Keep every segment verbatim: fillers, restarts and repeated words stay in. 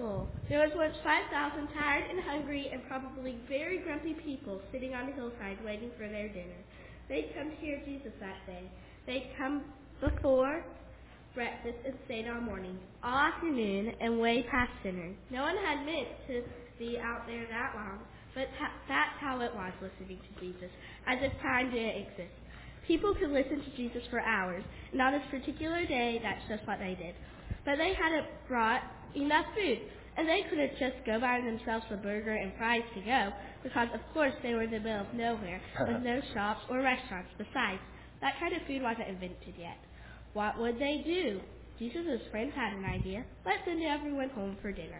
full. There was once five thousand tired and hungry and probably very grumpy people sitting on a hillside waiting for their dinner. They'd come to hear Jesus that day. They'd come before breakfast and stayed all morning, all afternoon, and way past dinner. No one had meant to be out there that long, but ta- that's how it was listening to Jesus, as if time didn't exist. People could listen to Jesus for hours, and on this particular day, that's just what they did. But they hadn't brought enough food, and they couldn't just go buy themselves a burger and fries to go, because of course they were in the middle of nowhere, with no shops or restaurants. Besides, that kind of food wasn't invented yet. What would they do? Jesus' friends had an idea. Let's send everyone home for dinner.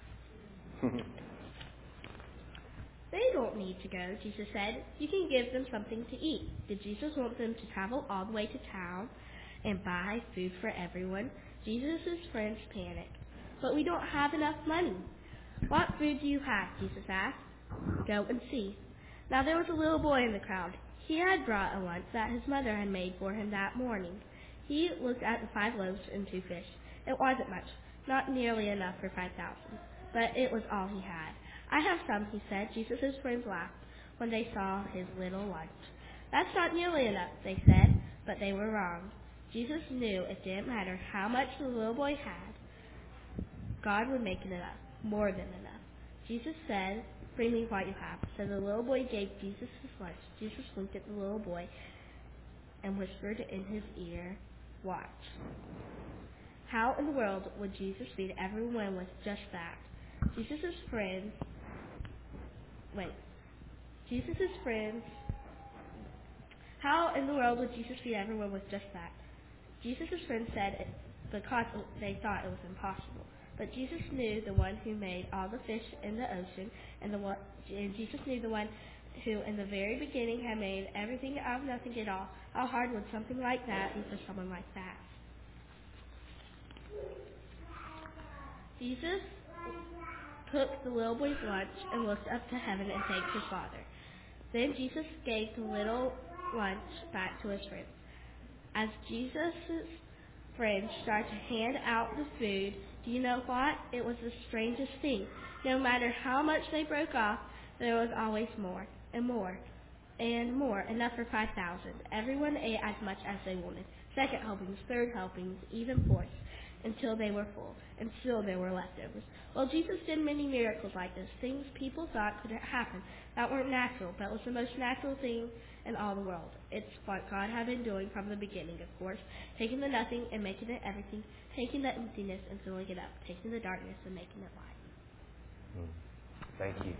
They don't need to go, Jesus said. You can give them something to eat. Did Jesus want them to travel all the way to town and buy food for everyone? Jesus' friends panicked. But we don't have enough money. What food do you have? Jesus asked. Go and see. Now there was a little boy in the crowd. He had brought a lunch that his mother had made for him that morning. He looked at the five loaves and two fish. It wasn't much, not nearly enough for five thousand, but it was all he had. I have some, he said. Jesus' friends laughed when they saw his little lunch. That's not nearly enough, they said, but they were wrong. Jesus knew it didn't matter how much the little boy had. God would make it enough, more than enough. Jesus said, bring me what you have. So the little boy gave Jesus his lunch. Jesus looked at the little boy and whispered in his ear, watch. How in the world would Jesus feed everyone with just that? Jesus' friends, wait, Jesus' friends, how in the world would Jesus feed everyone with just that? Jesus' friends said it because they thought it was impossible. But Jesus knew the one who made all the fish in the ocean, and the one, and Jesus knew the one who in the very beginning had made everything out of nothing at all. How hard would something like that be for someone like that? Jesus took the little boy's lunch and looked up to heaven and thanked his Father. Then Jesus gave the little lunch back to his friends. As Jesus' friends started to hand out the food, do you know what? It was the strangest thing. No matter how much they broke off, there was always more and more and more, enough for five thousand. Everyone ate as much as they wanted. Second helpings, third helpings, even fourths, until they were full, and still there were leftovers. Well, Jesus did many miracles like this, things people thought could happen that weren't natural, but was the most natural thing in all the world. It's what God had been doing from the beginning, of course, taking the nothing and making it everything, taking the emptiness and filling it up, taking the darkness and making it light. Thank you.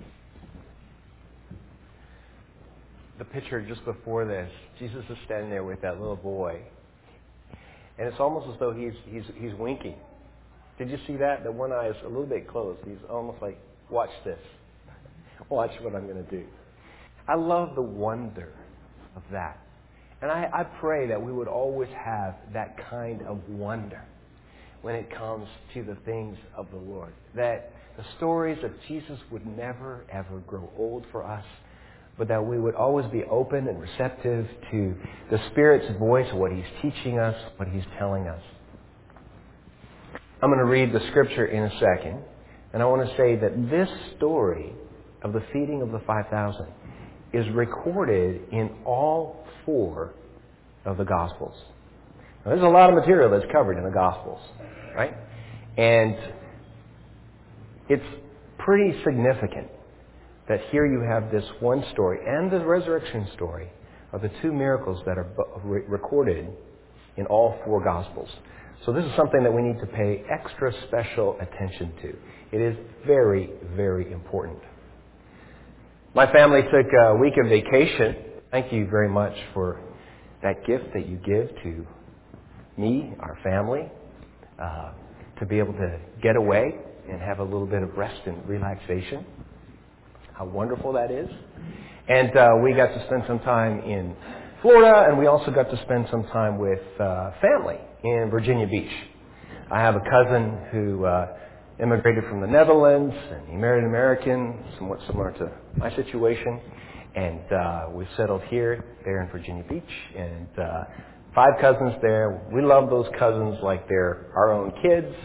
The picture just before this, Jesus is standing there with that little boy, and it's almost as though he's he's he's winking. Did you see that? The one eye is a little bit closed. He's almost like, watch this. Watch what I'm going to do. I love the wonder of that. And I, I pray that we would always have that kind of wonder when it comes to the things of the Lord. That the stories of Jesus would never, ever grow old for us, but that we would always be open and receptive to the Spirit's voice, what He's teaching us, what He's telling us. I'm going to read the scripture in a second, and I want to say that this story of the feeding of the five thousand is recorded in all four of the Gospels. Now, there's a lot of material that's covered in the Gospels, right? And it's pretty significant that here you have this one story and the resurrection story of the two miracles that are recorded in all four Gospels. So this is something that we need to pay extra special attention to. It is very, very important. My family took a week of vacation. Thank you very much for that gift that you give to me, our family, uh, to be able to get away and have a little bit of rest and relaxation. How wonderful that is. And uh, we got to spend some time in Florida, and we also got to spend some time with uh, family in Virginia Beach. I have a cousin who uh, immigrated from the Netherlands, and he married an American, somewhat similar to my situation. And uh, we settled here, there in Virginia Beach, and uh, five cousins there. We love those cousins like they're our own kids,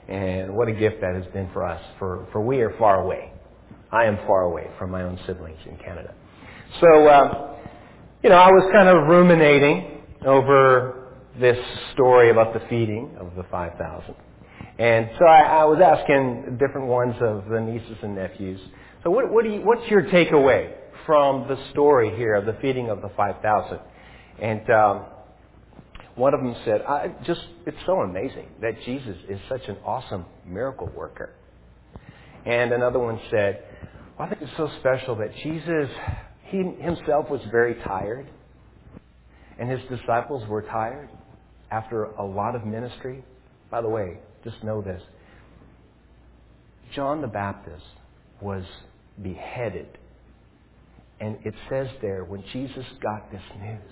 And what a gift that has been for us, for, for we are far away. I am far away from my own siblings in Canada. So, uh, you know, I was kind of ruminating over this story about the feeding of the five thousand. And so I, I was asking different ones of the nieces and nephews, so what, what do you, what's your takeaway from the story here of the feeding of the five thousand? And um, one of them said, I just, it's so amazing that Jesus is such an awesome miracle worker. And another one said, well, I think it's so special that Jesus, he himself was very tired, and his disciples were tired after a lot of ministry. By the way, just know this. John the Baptist was beheaded. And it says there, when Jesus got this news,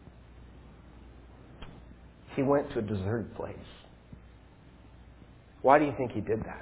he went to a deserted place. Why do you think he did that?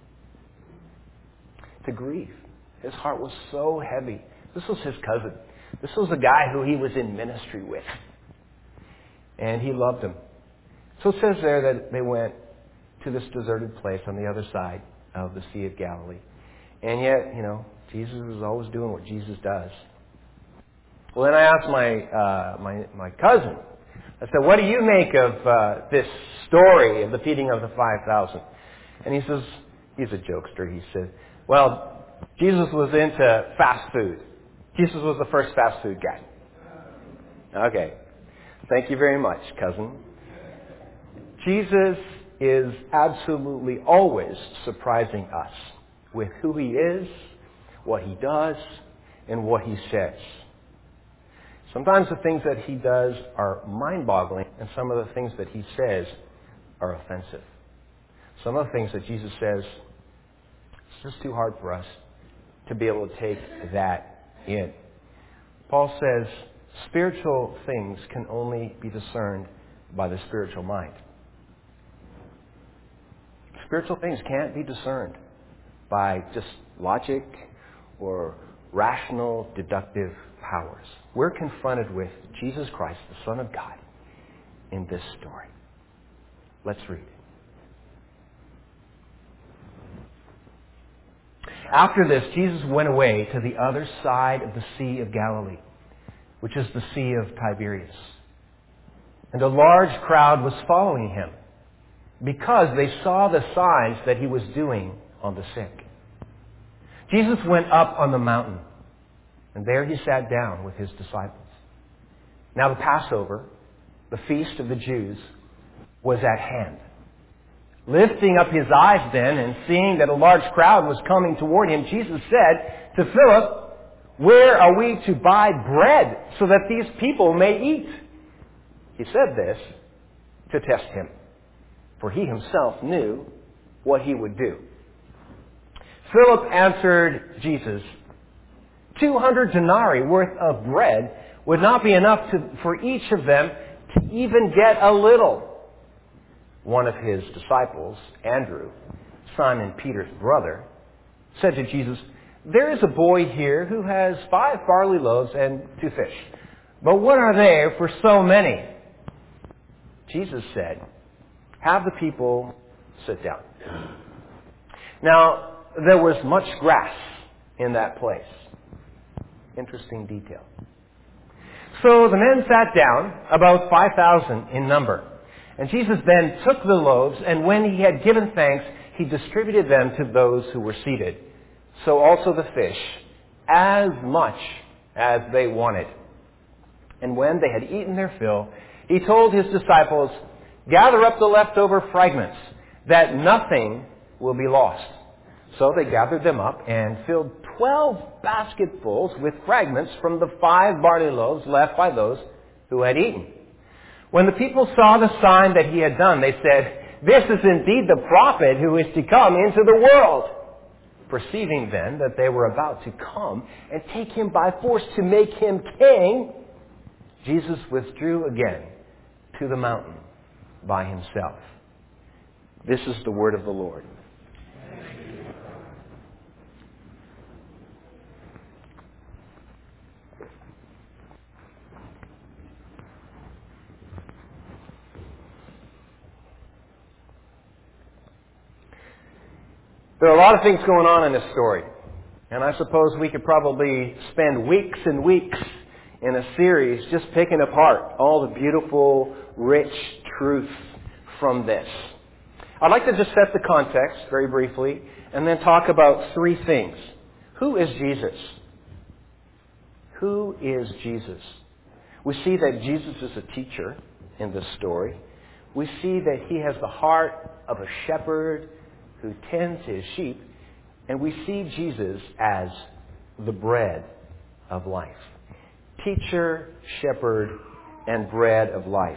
To grieve. His heart was so heavy. This was his cousin. This was a guy who he was in ministry with. And he loved him. So it says there that they went to this deserted place on the other side of the Sea of Galilee. And yet, you know, Jesus is always doing what Jesus does. Well, then I asked my uh, my my cousin, I said, what do you make of uh, this story of the feeding of the five thousand? And he says, he's a jokester. He said, well, Jesus was into fast food. Jesus was the first fast food guy. Okay. Thank you very much, cousin. Jesus is absolutely always surprising us with who he is, what he does, and what he says. Sometimes the things that he does are mind-boggling, and some of the things that he says are offensive. Some of the things that Jesus says, it's just too hard for us to be able to take that in. Paul says, spiritual things can only be discerned by the spiritual mind. Spiritual things can't be discerned by just logic or rational, deductive powers. We're confronted with Jesus Christ, the Son of God, in this story. Let's read. After this, Jesus went away to the other side of the Sea of Galilee, which is the Sea of Tiberias. And a large crowd was following him, because they saw the signs that he was doing on the sick. Jesus went up on the mountain, and there he sat down with his disciples. Now the Passover, the feast of the Jews, was at hand. Lifting up his eyes then, and seeing that a large crowd was coming toward him, Jesus said to Philip, where are we to buy bread so that these people may eat? He said this to test him, for he himself knew what he would do. Philip answered Jesus, two hundred denarii worth of bread would not be enough to, for each of them to even get a little. One of his disciples, Andrew, Simon Peter's brother, said to Jesus, there is a boy here who has five barley loaves and two fish. But what are they for so many? Jesus said, have the people sit down. Now, there was much grass in that place. Interesting detail. So the men sat down, about five thousand in number. And Jesus then took the loaves, and when he had given thanks, he distributed them to those who were seated. So also the fish, as much as they wanted. And when they had eaten their fill, he told his disciples, gather up the leftover fragments, that nothing will be lost. So they gathered them up and filled twelve basketfuls with fragments from the five barley loaves left by those who had eaten. When the people saw the sign that he had done, they said, this is indeed the prophet who is to come into the world. Perceiving then that they were about to come and take him by force to make him king, Jesus withdrew again to the mountain by himself. This is the word of the Lord. There are a lot of things going on in this story. And I suppose we could probably spend weeks and weeks in a series just picking apart all the beautiful, rich truth from this. I'd like to just set the context very briefly and then talk about three things. Who is Jesus? Who is Jesus? We see that Jesus is a teacher in this story. We see that he has the heart of a shepherd who tends his sheep. And we see Jesus as the bread of life. Teacher, shepherd, and bread of life.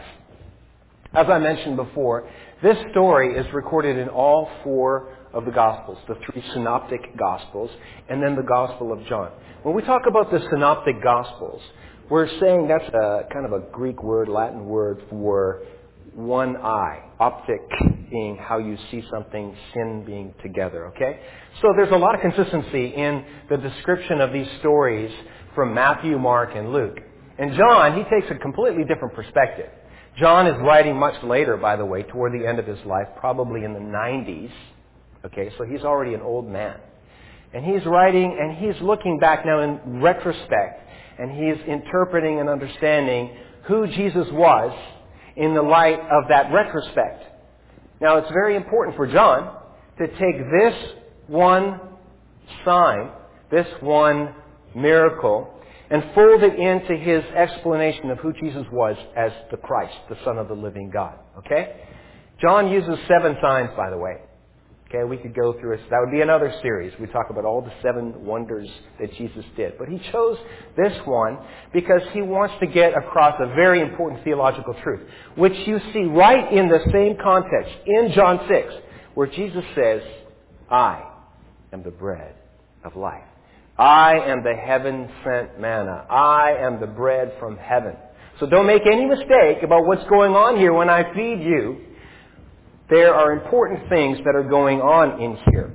As I mentioned before, this story is recorded in all four of the Gospels, the three synoptic Gospels, and then the Gospel of John. When we talk about the synoptic Gospels, we're saying that's a kind of a Greek word, Latin word for one eye. Optic being how you see something, sin being together, okay? So there's a lot of consistency in the description of these stories from Matthew, Mark, and Luke. And John, he takes a completely different perspective. John is writing much later, by the way, toward the end of his life, probably in the nineties. Okay, so he's already an old man. And he's writing, and he's looking back now in retrospect, and he's interpreting and understanding who Jesus was in the light of that retrospect. Now, it's very important for John to take this one sign, this one miracle, and fold it into his explanation of who Jesus was as the Christ, the Son of the living God. Okay? John uses seven signs, by the way. Okay, we could go through it. That would be another series. We talk about all the seven wonders that Jesus did. But he chose this one because he wants to get across a very important theological truth, which you see right in the same context in John six, where Jesus says, I am the bread of life. I am the heaven-sent manna. I am the bread from heaven. So don't make any mistake about what's going on here when I feed you. There are important things that are going on in here.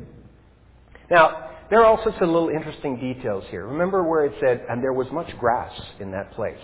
Now, there are all sorts of little interesting details here. Remember where it said, and there was much grass in that place.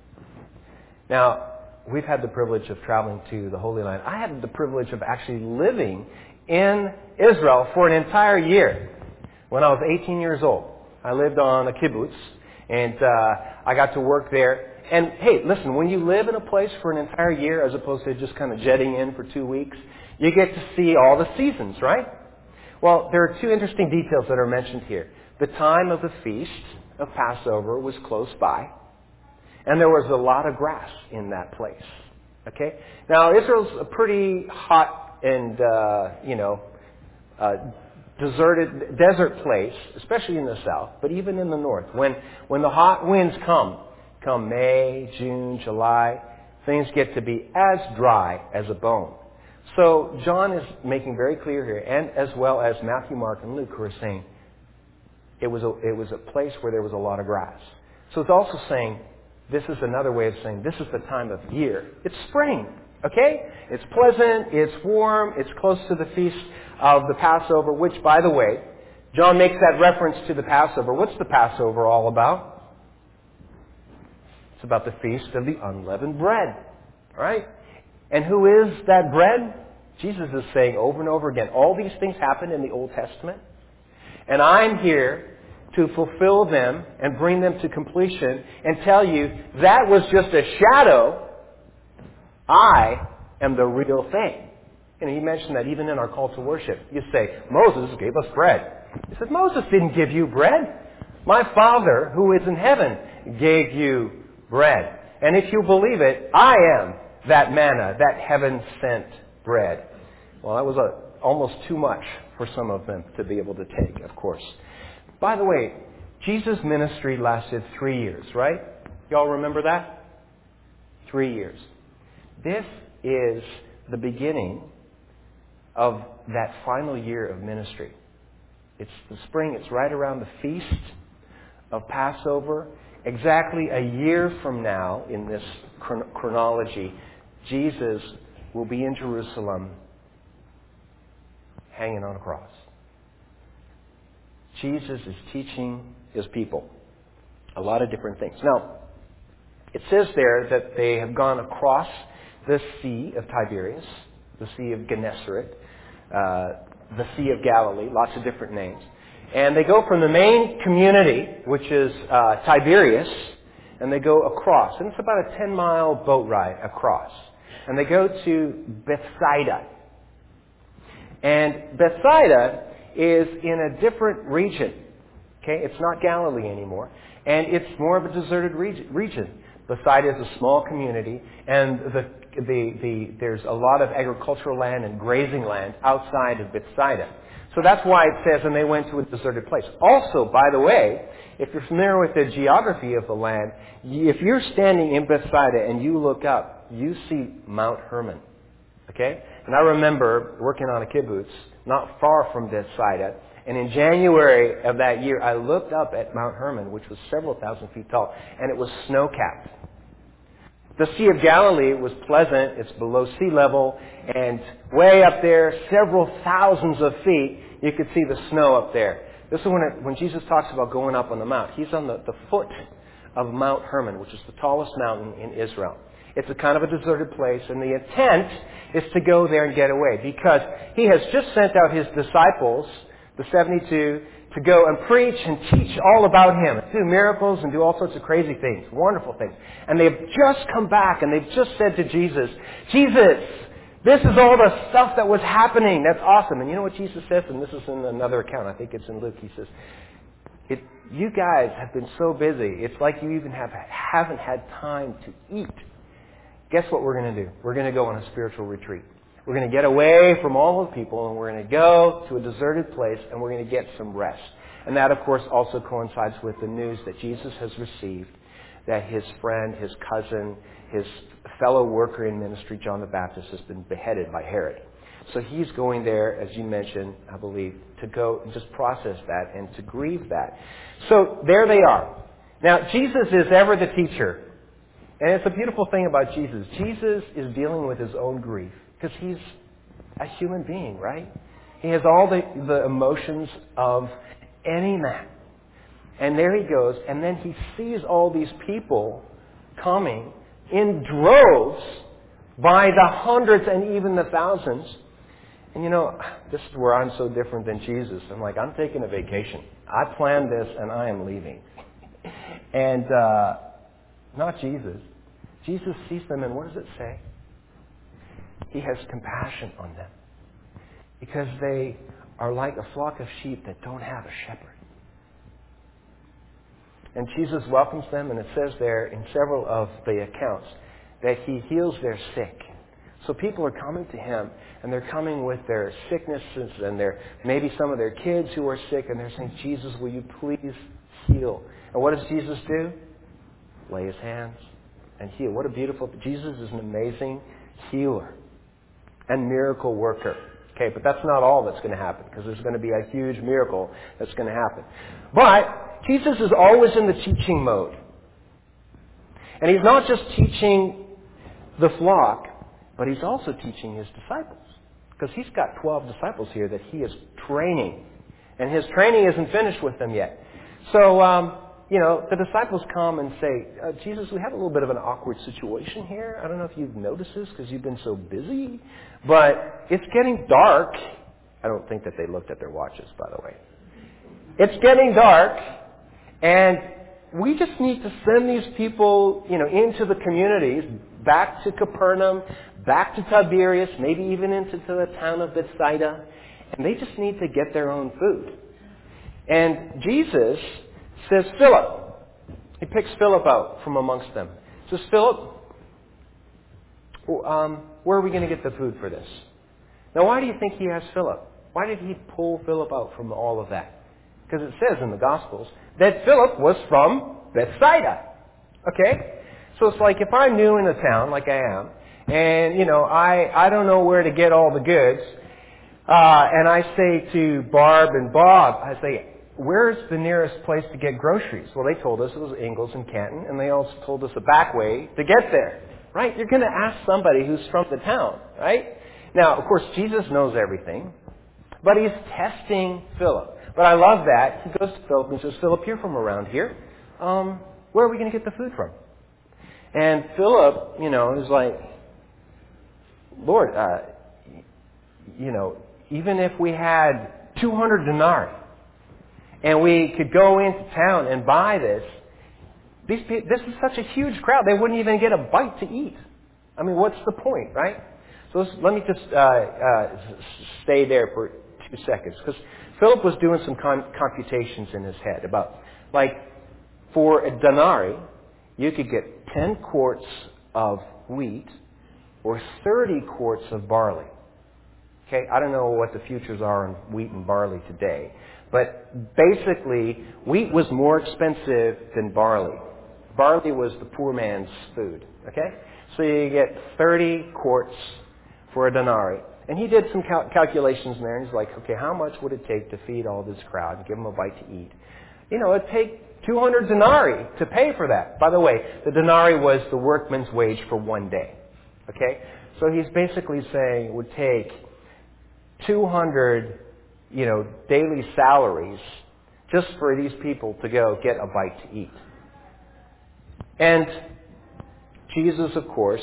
Now, we've had the privilege of traveling to the Holy Land. I had the privilege of actually living in Israel for an entire year when I was eighteen years old. I lived on a kibbutz, and uh, I got to work there. And hey, listen, when you live in a place for an entire year as opposed to just kind of jetting in for two weeks, you get to see all the seasons, right? Well, there are two interesting details that are mentioned here. The time of the feast of Passover was close by, and there was a lot of grass in that place. Okay? Now, Israel's a pretty hot and, uh, you know, uh, deserted, desert place, especially in the south, but even in the north. When, when the hot winds come, come May, June, July, things get to be as dry as a bone. So John is making very clear here, and as well as Matthew, Mark, and Luke, who are saying it was a, it was a place where there was a lot of grass. So it's also saying, this is another way of saying this is the time of year. It's spring, okay? It's pleasant, it's warm, it's close to the feast of the Passover, which, by the way, John makes that reference to the Passover. What's the Passover all about? It's about the feast of the unleavened bread, right? And who is that bread? Jesus is saying over and over again, all these things happened in the Old Testament, and I'm here to fulfill them and bring them to completion and tell you that was just a shadow. I am the real thing. And he mentioned that even in our call to worship. You say, Moses gave us bread. He said, Moses didn't give you bread. My Father, who is in heaven, gave you bread. And if you believe it, I am that manna, that heaven-sent bread. Well, that was a, almost too much for some of them to be able to take, of course. By the way, Jesus' ministry lasted three years, right? Y'all remember that? Three years. This is the beginning of that final year of ministry. It's the spring. It's right around the feast of Passover. Exactly a year from now, in this chron- chronology, Jesus will be in Jerusalem hanging on a cross. Jesus is teaching his people a lot of different things. Now, it says there that they have gone across the Sea of Tiberias, the Sea of Gennesaret. Uh, the Sea of Galilee, lots of different names. And they go from the main community, which is uh, Tiberias, and they go across. And it's about a ten-mile boat ride across. And they go to Bethsaida. And Bethsaida is in a different region. Okay, it's not Galilee anymore. And it's more of a deserted region. Bethsaida is a small community, and the, the, the, there's a lot of agricultural land and grazing land outside of Bethsaida. So that's why it says, and they went to a deserted place. Also, by the way, if you're familiar with the geography of the land, if you're standing in Bethsaida and you look up, you see Mount Hermon. Okay? And I remember working on a kibbutz not far from Bethsaida, and in January of that year, I looked up at Mount Hermon, which was several thousand feet tall, and it was snow-capped. The Sea of Galilee was pleasant. It's below sea level, and way up there, several thousands of feet, you could see the snow up there. This is when, it, when Jesus talks about going up on the mount. He's on the, the foot of Mount Hermon, which is the tallest mountain in Israel. It's a kind of a deserted place, and the intent is to go there and get away, because he has just sent out his disciples, the seventy-two, to go and preach and teach all about him, do miracles and do all sorts of crazy things, wonderful things. And they've just come back and they've just said to Jesus, Jesus, this is all the stuff that was happening. That's awesome. And you know what Jesus says? And this is in another account. I think it's in Luke. He says, it, you guys have been so busy. It's like you even have, haven't had time to eat. Guess what we're going to do? We're going to go on a spiritual retreat. We're going to get away from all the people, and we're going to go to a deserted place, and we're going to get some rest. And that, of course, also coincides with the news that Jesus has received, that his friend, his cousin, his fellow worker in ministry, John the Baptist, has been beheaded by Herod. So he's going there, as you mentioned, I believe, to go and just process that and to grieve that. So there they are. Now, Jesus is ever the teacher. And it's a beautiful thing about Jesus. Jesus is dealing with his own grief. Because he's a human being, right? He has all the, the emotions of any man. And there he goes, and then he sees all these people coming in droves by the hundreds and even the thousands. And you know, this is where I'm so different than Jesus. I'm like, I'm taking a vacation. I planned this and I am leaving. And uh, not Jesus. Jesus sees them, and what does it say? He has compassion on them because they are like a flock of sheep that don't have a shepherd. And Jesus welcomes them, and it says there in several of the accounts that he heals their sick. So people are coming to him, and they're coming with their sicknesses and their maybe some of their kids who are sick, and they're saying, Jesus, will you please heal? And what does Jesus do? Lay his hands and heal. What a beautiful... Jesus is an amazing healer and miracle worker. Okay, but that's not all that's going to happen, because there's going to be a huge miracle that's going to happen. But Jesus is always in the teaching mode. And he's not just teaching the flock, but he's also teaching his disciples. Because he's got twelve disciples here that he is training. And his training isn't finished with them yet. So, um, you know, the disciples come and say, uh, Jesus, we have a little bit of an awkward situation here. I don't know if you've noticed this because you've been so busy, but it's getting dark. I don't think that they looked at their watches, by the way. It's getting dark, and we just need to send these people, you know, into the communities, back to Capernaum, back to Tiberias, maybe even into the town of Bethsaida, and they just need to get their own food. And Jesus says, Philip. He picks Philip out from amongst them. Says, Philip, um, where are we going to get the food for this? Now, why do you think he has Philip? Why did he pull Philip out from all of that? Because it says in the Gospels that Philip was from Bethsaida. Okay? So it's like if I'm new in a town, like I am, and, you know, I, I don't know where to get all the goods, uh, and I say to Barb and Bob, I say, where's the nearest place to get groceries? Well, they told us it was Ingalls and Canton, and they also told us a back way to get there. Right? You're going to ask somebody who's from the town, right? Now, of course, Jesus knows everything, but he's testing Philip. But I love that. He goes to Philip and says, Philip, you're from around here. Um, where are we going to get the food from? And Philip, you know, is like, Lord, uh, you know, even if we had two hundred denarii and we could go into town and buy this, these people, this is such a huge crowd, they wouldn't even get a bite to eat. I mean, what's the point, right? So let's, let me just uh, uh, stay there for two seconds. Because Philip was doing some con- computations in his head about, like, for a denarii, you could get ten quarts of wheat or thirty quarts of barley. Okay, I don't know what the futures are on wheat and barley today, but basically, wheat was more expensive than barley. Barley was the poor man's food. Okay, so you get thirty quarts for a denarii. And he did some cal- calculations there, and he's like, okay, how much would it take to feed all this crowd and give them a bite to eat? You know, it'd take two hundred denarii to pay for that. By the way, the denarii was the workman's wage for one day. Okay? So he's basically saying it would take two hundred, you know, daily salaries just for these people to go get a bite to eat. And Jesus, of course,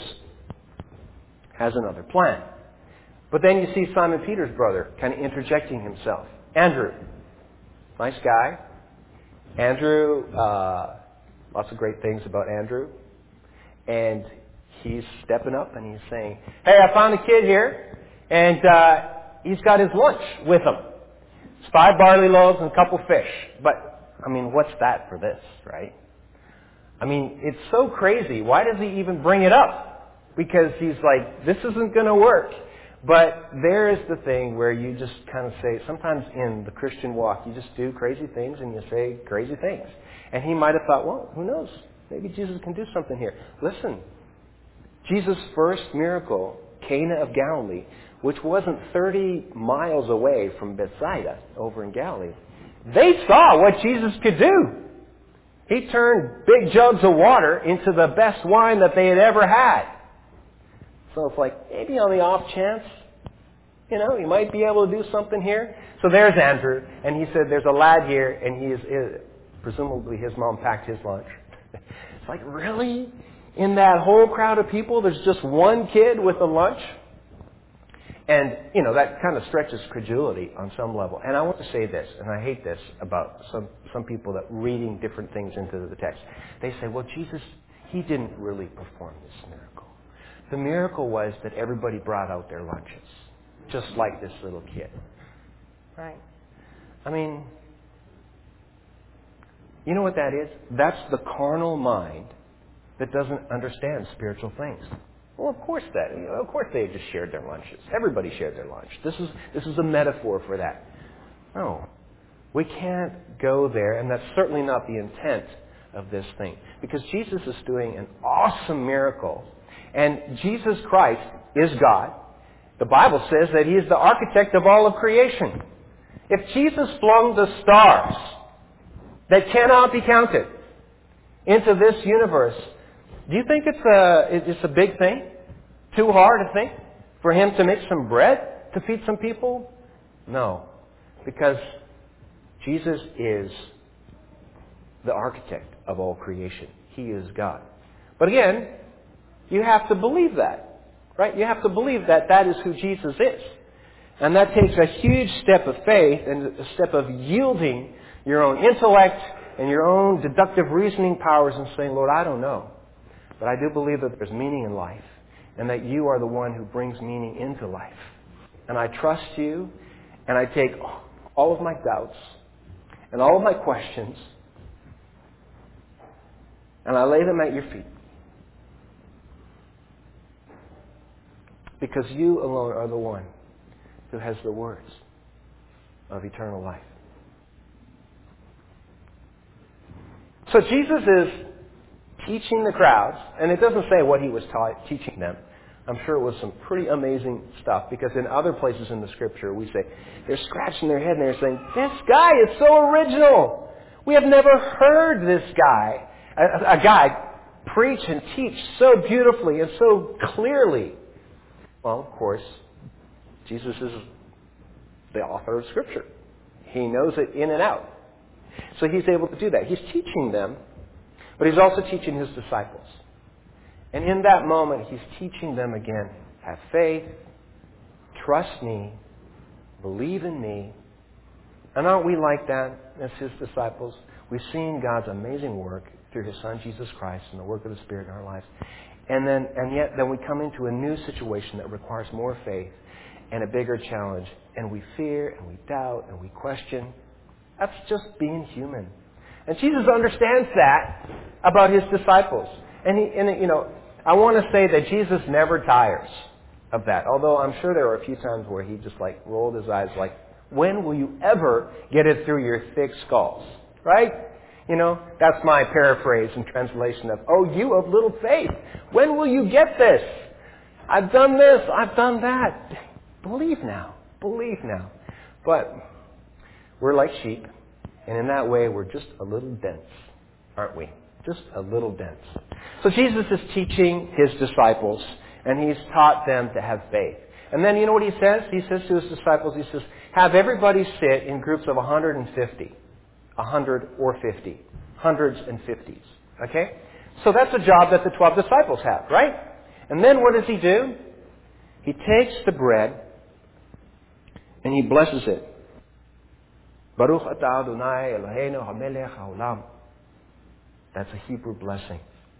has another plan. But then you see Simon Peter's brother kind of interjecting himself. Andrew, nice guy. Andrew, uh, lots of great things about Andrew. And he's stepping up and he's saying, hey, I found a kid here, and uh, he's got his lunch with him. It's five barley loaves and a couple fish. But, I mean, what's that for this, right? I mean, it's so crazy. Why does he even bring it up? Because he's like, this isn't going to work. But there is the thing where you just kind of say, sometimes in the Christian walk, you just do crazy things and you say crazy things. And he might have thought, well, who knows? Maybe Jesus can do something here. Listen, Jesus' first miracle, Cana of Galilee, which wasn't thirty miles away from Bethsaida over in Galilee, they saw what Jesus could do. He turned big jugs of water into the best wine that they had ever had. So it's like, maybe on the off chance, you know, he might be able to do something here. So there's Andrew, and he said, there's a lad here, and he is, is presumably his mom packed his lunch. It's like, really? In that whole crowd of people, there's just one kid with a lunch? And, you know, that kind of stretches credulity on some level. And I want to say this, and I hate this about some, some people that reading different things into the text. They say, well, Jesus, he didn't really perform this miracle. The miracle was that everybody brought out their lunches, just like this little kid. Right? I mean, you know what that is? That's the carnal mind that doesn't understand spiritual things. Well, of course that. You know, of course they just shared their lunches. Everybody shared their lunch. This is this is a metaphor for that. No, we can't go there, and that's certainly not the intent of this thing, because Jesus is doing an awesome miracle. And Jesus Christ is God. The Bible says that He is the architect of all of creation. If Jesus flung the stars that cannot be counted into this universe, do you think it's a, it's a big thing? Too hard to think? For Him to make some bread to feed some people? No. Because Jesus is the architect of all creation. He is God. But again, you have to believe that, right? You have to believe that that is who Jesus is. And that takes a huge step of faith and a step of yielding your own intellect and your own deductive reasoning powers and saying, Lord, I don't know. But I do believe that there's meaning in life and that you are the one who brings meaning into life. And I trust you, and I take all of my doubts and all of my questions and I lay them at your feet. Because you alone are the one who has the words of eternal life. So Jesus is teaching the crowds, and it doesn't say what He was ta- teaching them. I'm sure it was some pretty amazing stuff, because in other places in the Scripture we say, they're scratching their head and they're saying, this guy is so original. We have never heard this guy, a, a guy, preach and teach so beautifully and so clearly. Well, of course, Jesus is the author of Scripture. He knows it in and out. So He's able to do that. He's teaching them, but He's also teaching His disciples. And in that moment, He's teaching them again, have faith, trust me, Believe in me. And aren't we like that as his disciples? We've seen God's amazing work through his Son, Jesus Christ, and the work of the Spirit in our lives. And then, and yet, then we come into a new situation that requires more faith and a bigger challenge. And we fear, and we doubt, and we question. That's just being human. And Jesus understands that about his disciples. And, he, and you know, I want to say that Jesus never tires of that. Although I'm sure there were a few times where he just like rolled his eyes like, when will you ever get it through your thick skulls? Right? You know, that's my paraphrase and translation of, oh, you of little faith, when will you get this? I've done this, I've done that. Believe now. Believe now. But we're like sheep, and in that way we're just a little dense, aren't we? Just a little dense. So Jesus is teaching his disciples, and he's taught them to have faith. And then you know what he says? He says to his disciples, he says, have everybody sit in groups of one hundred fifty. one hundred or fifty. Hundreds and fifties. Okay? So that's a job that the twelve disciples have, right? And then what does he do? He takes the bread and he blesses it. Baruch atah Adonai Eloheinu hamelech haolam. That's a Hebrew blessing.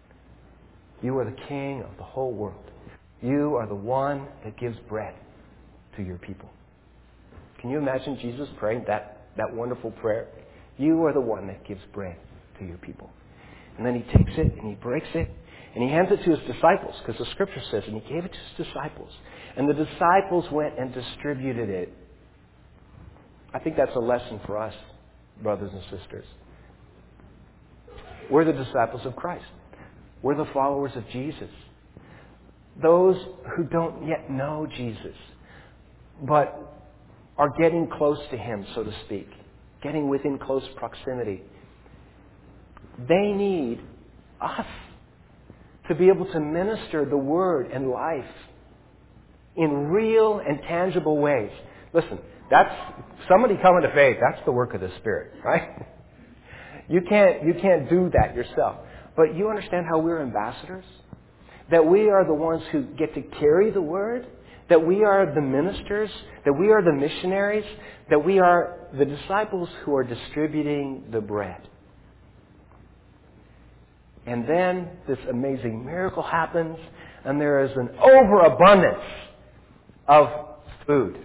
You are the king of the whole world. You are the one that gives bread to your people. Can you imagine Jesus praying that, that wonderful prayer? You are the one that gives bread to your people. And then he takes it and he breaks it and he hands it to his disciples, because the scripture says, and he gave it to his disciples. And the disciples went and distributed it. I think that's a lesson for us, brothers and sisters. We're the disciples of Christ. We're the followers of Jesus. Those who don't yet know Jesus, but are getting close to him, so to speak, getting within close proximity. They need us to be able to minister the word and life in real and tangible ways. Listen, that's somebody coming to faith. That's the work of the Spirit, right? You can't, you can't do that yourself. But you understand how we're ambassadors? That we are the ones who get to carry the word? That we are the ministers? That we are the missionaries? That we are the disciples who are distributing the bread? And then this amazing miracle happens, and there is an overabundance of food.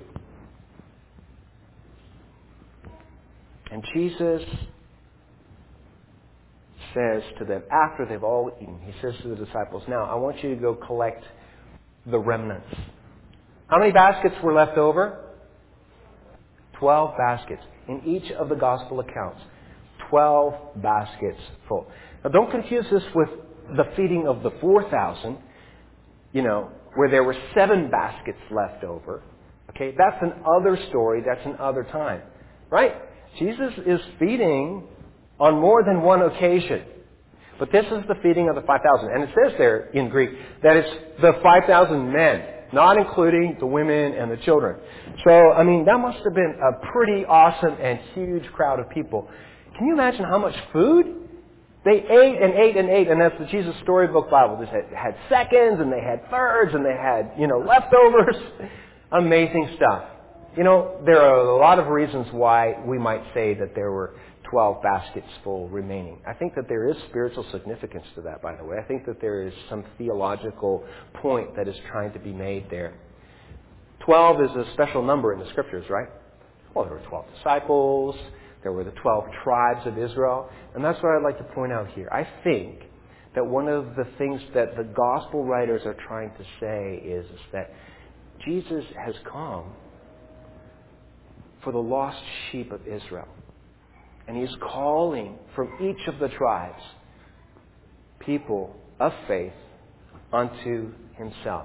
And Jesus says to them, after they've all eaten, he says to the disciples, now I want you to go collect the remnants. How many baskets were left over? Twelve baskets. In each of the gospel accounts, twelve baskets full. Now don't confuse this with the feeding of the four thousand, you know, where there were seven baskets left over. Okay, that's an other story, that's an other time. Right? Jesus is feeding on more than one occasion. But this is the feeding of the five thousand. And it says there in Greek that it's the five thousand men, not including the women and the children. So, I mean, that must have been a pretty awesome and huge crowd of people. Can you imagine how much food? They ate and ate and ate, and that's the Jesus Storybook Bible. They had, had seconds, and they had thirds, and they had, you know, leftovers. Amazing stuff. You know, there are a lot of reasons why we might say that there were twelve baskets full remaining. I think that there is spiritual significance to that, by the way. I think that there is some theological point that is trying to be made there. twelve is a special number in the Scriptures, right? Well, there were twelve disciples. There were the twelve tribes of Israel. And that's what I'd like to point out here. I think that one of the things that the gospel writers are trying to say is, is that Jesus has come for the lost sheep of Israel. And he's calling from each of the tribes people of faith unto himself.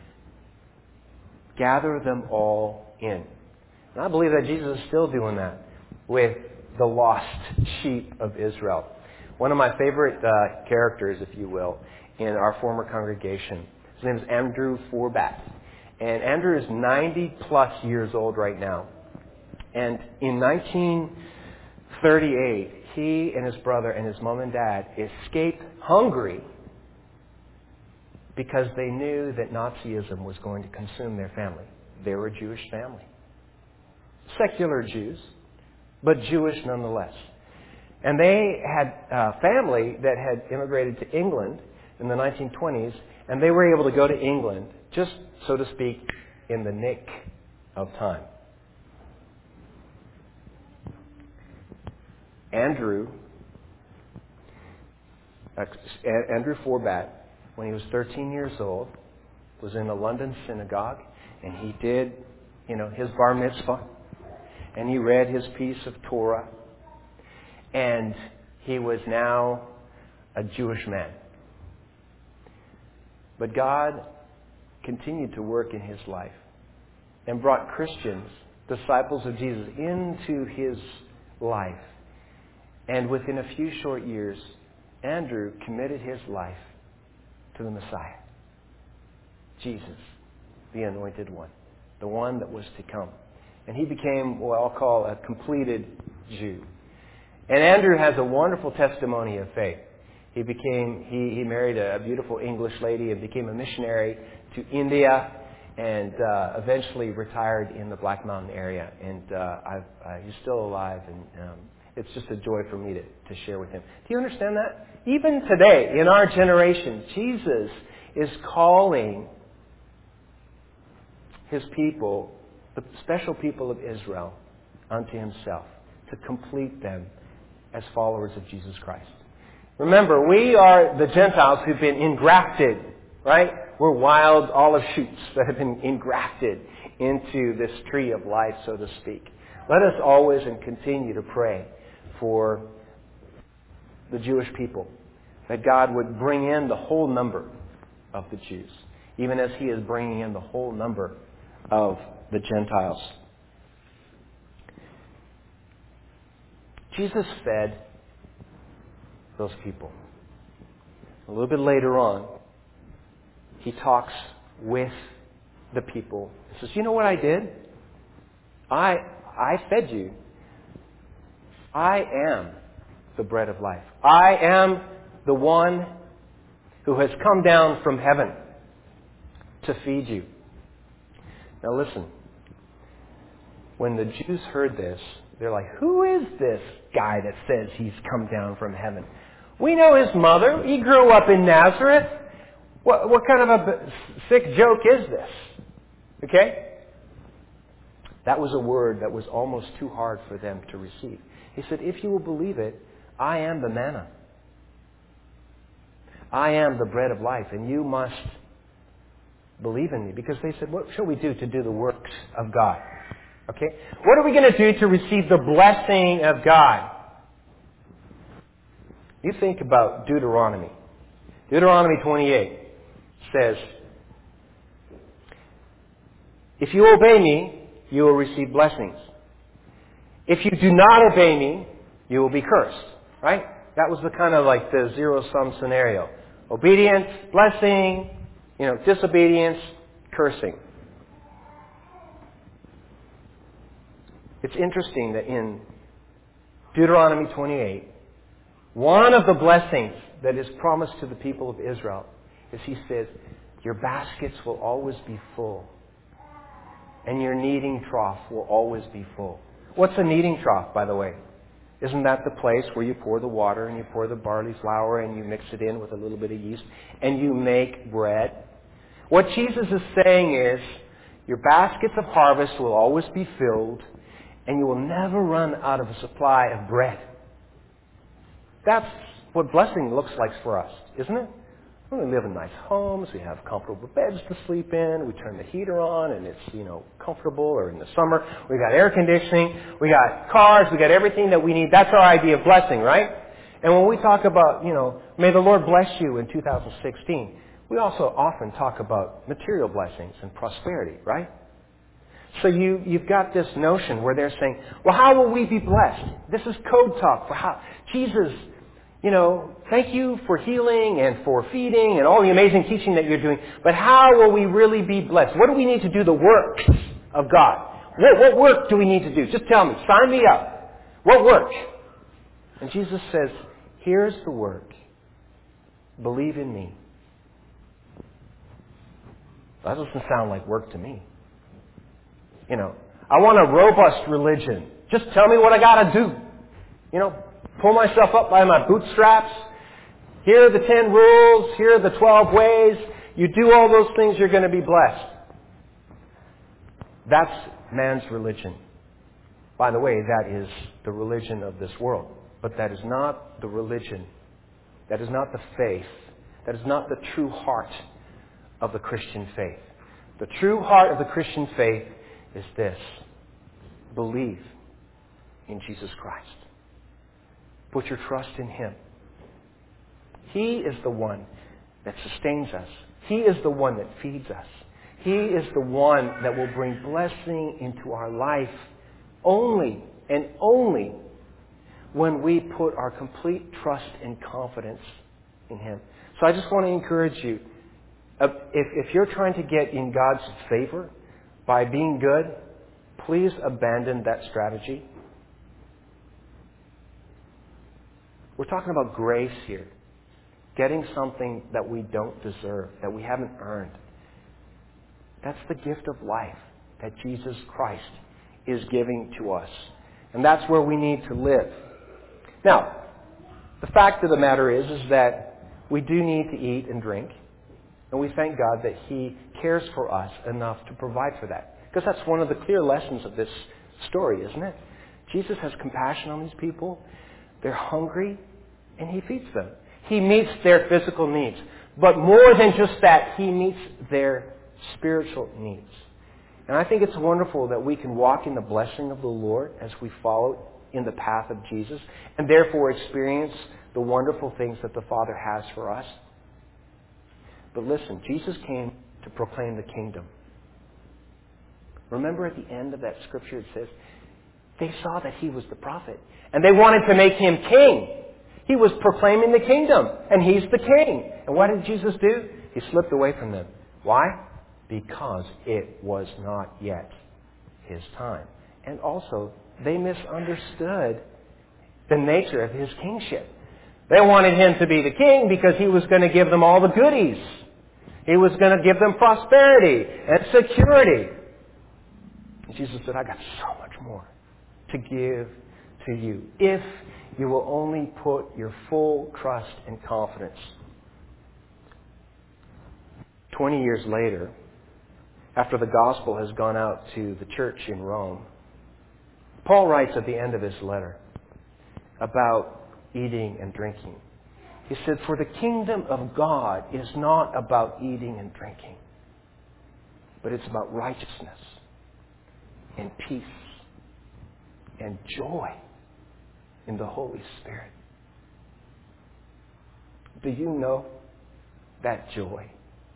Gather them all in. And I believe that Jesus is still doing that with the lost sheep of Israel. One of my favorite uh, characters, if you will, in our former congregation, his name is Andrew Forbat. And Andrew is ninety plus years old right now. And in nineteen thirty-eight, he and his brother and his mom and dad escaped Hungary because they knew that Nazism was going to consume their family. They were a Jewish family. secular Jews, but Jewish nonetheless. And they had a family that had immigrated to England in the nineteen twenties, and they were able to go to England, just, so to speak, in the nick of time. Andrew, uh, Andrew Forbat, when he was thirteen years old, was in a London synagogue, and he did, you know, his bar mitzvah, and he read his piece of Torah, and he was now a Jewish man. But God continued to work in his life and brought Christians, disciples of Jesus, into his life. And within a few short years, Andrew committed his life to the Messiah, Jesus, the Anointed One, the one that was to come. And he became what I'll call a completed Jew. And Andrew has a wonderful testimony of faith. He became he, he married a beautiful English lady and became a missionary to India, and uh, eventually retired in the Black Mountain area. And uh, I've, uh, he's still alive, and um, it's just a joy for me to, to share with him. Do you understand that? Even today, in our generation, Jesus is calling his people, the special people of Israel, unto himself, to complete them as followers of Jesus Christ. Remember, we are the Gentiles who've been engrafted, right? We're wild olive shoots that have been engrafted into this tree of life, so to speak. Let us always and continue to pray for the Jewish people, that God would bring in the whole number of the Jews, even as he is bringing in the whole number of the Gentiles. Jesus fed those people. A little bit later on, he talks with the people. He says, you know what I did? I I fed you. I am the bread of life. I am the one who has come down from heaven to feed you. Now listen, when the Jews heard this, they're like, who is this guy that says he's come down from heaven? We know his mother. He grew up in Nazareth. What, what kind of a sick joke is this? Okay? That was a word that was almost too hard for them to receive. He said, if you will believe it, I am the manna. I am the bread of life, and you must believe in me. Because they said, what shall we do to do the works of God? Okay? What are we going to do to receive the blessing of God? You think about Deuteronomy. Deuteronomy twenty-eight says, if you obey me, you will receive blessings. If you do not obey me, you will be cursed. Right? That was the kind of like the zero-sum scenario. Obedience, blessing, you know, disobedience, cursing. It's interesting that in Deuteronomy twenty-eight, one of the blessings that is promised to the people of Israel is he says, your baskets will always be full, and your kneading trough will always be full. What's a kneading trough, by the way? Isn't that the place where you pour the water and you pour the barley flour and you mix it in with a little bit of yeast and you make bread? What Jesus is saying is, your baskets of harvest will always be filled, and you will never run out of a supply of bread. That's what blessing looks like for us, isn't it? We live in nice homes, we have comfortable beds to sleep in, we turn the heater on and it's, you know, comfortable, or in the summer, we got air conditioning, we got cars, we got everything that we need. That's our idea of blessing, right? And when we talk about, you know, may the Lord bless you in two thousand sixteen, we also often talk about material blessings and prosperity, right? So you, you've got this notion where they're saying, well, how will we be blessed? This is code talk for how Jesus, you know, thank you for healing and for feeding and all the amazing teaching that you're doing, but how will we really be blessed? What do we need to do the works of God? What, what work do we need to do? Just tell me. Sign me up. What work? And Jesus says, here's the work. Believe in me. That doesn't sound like work to me. You know, I want a robust religion. Just tell me what I got to do. You know, pull myself up by my bootstraps. Here are the ten rules. Here are the twelve ways. You do all those things, you're going to be blessed. That's man's religion. By the way, that is the religion of this world. But that is not the religion. That is not the faith. That is not the true heart of the Christian faith. The true heart of the Christian faith is this. Believe in Jesus Christ. Put your trust in Him. He is the one that sustains us. He is the one that feeds us. He is the one that will bring blessing into our life only and only when we put our complete trust and confidence in Him. So I just want to encourage you, if, if you're trying to get in God's favor by being good, please abandon that strategy. We're talking about grace here. Getting something that we don't deserve, that we haven't earned. That's the gift of life that Jesus Christ is giving to us. And that's where we need to live. Now, the fact of the matter is, is that we do need to eat and drink. And we thank God that He cares for us enough to provide for that. Because that's one of the clear lessons of this story, isn't it? Jesus has compassion on these people. They're hungry, and He feeds them. He meets their physical needs. But more than just that, He meets their spiritual needs. And I think it's wonderful that we can walk in the blessing of the Lord as we follow in the path of Jesus, and therefore experience the wonderful things that the Father has for us. But listen, Jesus came to proclaim the kingdom. Remember at the end of that scripture it says, they saw that He was the prophet, and they wanted to make Him king. He was proclaiming the kingdom, and He's the king. And what did Jesus do? He slipped away from them. Why? Because it was not yet His time. And also, they misunderstood the nature of His kingship. They wanted Him to be the king because He was going to give them all the goodies. He was going to give them prosperity and security. And Jesus said, I got so much more to give to you if you will only put your full trust and confidence. Twenty years later, after the gospel has gone out to the church in Rome, Paul writes at the end of his letter about eating and drinking. He said, for the kingdom of God is not about eating and drinking, but it's about righteousness and peace and joy in the Holy Spirit. Do you know that joy?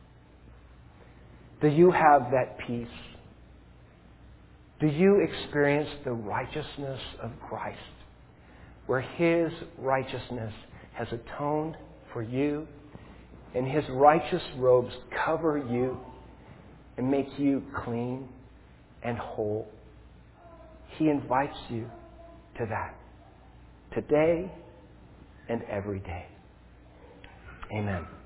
Do you have that peace? Do you experience the righteousness of Christ, where His righteousness has atoned for you, and His righteous robes cover you and make you clean and whole? He invites you to that, today and every day. Amen.